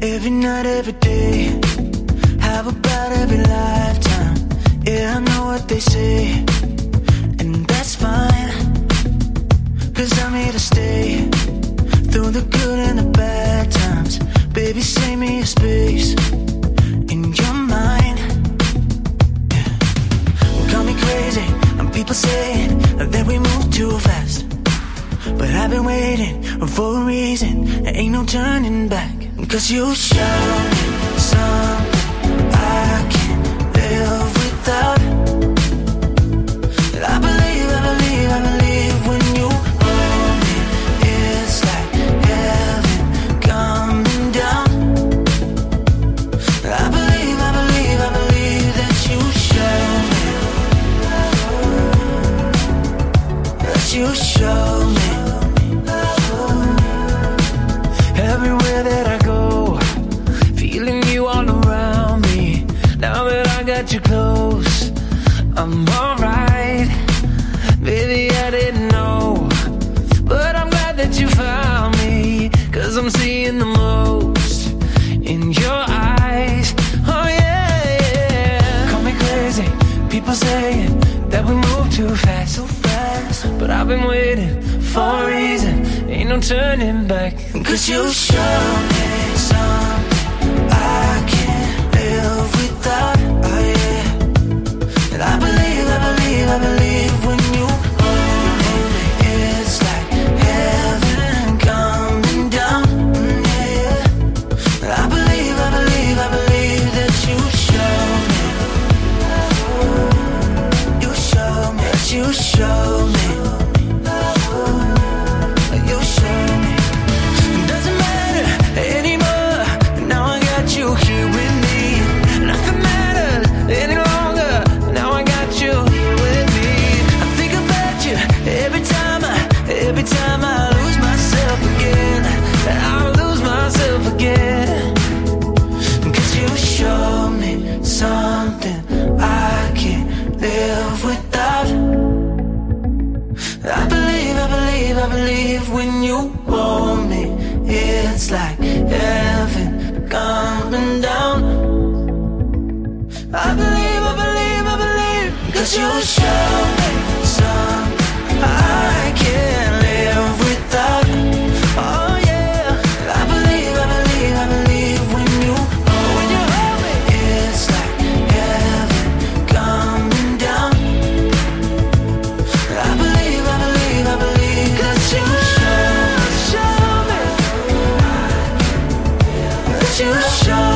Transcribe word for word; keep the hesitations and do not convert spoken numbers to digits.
Every night, every day. How about every lifetime? Yeah, I know what they say, and that's fine, 'cause I'm here to stay through the good and the bad times. Baby, save me a space in your mind. Yeah. Call me crazy, and people saying that we move too fast, but I've been waiting for a reason. There ain't no turning back, 'cause you show me something I can't live without. I believe, I believe, I believe when you hold me, it's like heaven coming down. I believe, I believe, I believe that you show me, that you show me. Everywhere that I go, feeling you all around me. Now that I got you close, I'm alright. Baby, I didn't know, but I'm glad that you found me, 'cause I'm seeing the most in your eyes. Oh yeah, yeah. Call me crazy, people saying that we move too fast, so fast, but I've been waiting for a reason. Ain't no turning back, 'cause you show me something I can't live without. Oh yeah. And I believe, I believe, I believe when you hold me, it's like heaven coming down. Mm, yeah. And I believe, I believe, I believe that you show me, you show me, that you show me. Something I can't live without. I believe, I believe, I believe when you hold me, it's like heaven coming down. I believe, I believe, I believe, 'cause you show me something I can't live without. Oh yeah, I believe, I believe, I believe when you when you hold me, it's like heaven coming down. I believe, I believe, I believe, 'cause you show, show me, that you show.